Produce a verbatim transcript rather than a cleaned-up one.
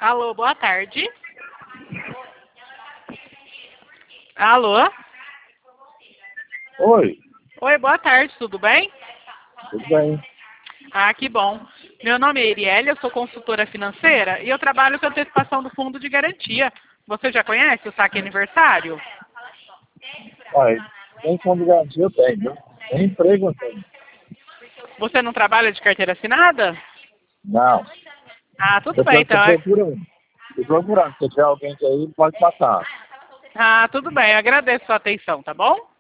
Alô, boa tarde. Alô? Oi, Oi, boa tarde, tudo bem? tudo bem? Ah, que bom. Meu nome é Erielle, eu sou consultora financeira e eu trabalho com antecipação do fundo de garantia. Você já conhece o saque aniversário? Olha, tem fundo de garantia eu tenho, viu? Tem emprego eu tenho. Você não trabalha de carteira assinada? Não. Ah, tudo bem, Depois você então. é- procura um. Estou procurando. Se tiver alguém que aí, pode passar. Ah, tudo bem, eu agradeço a sua atenção, tá bom?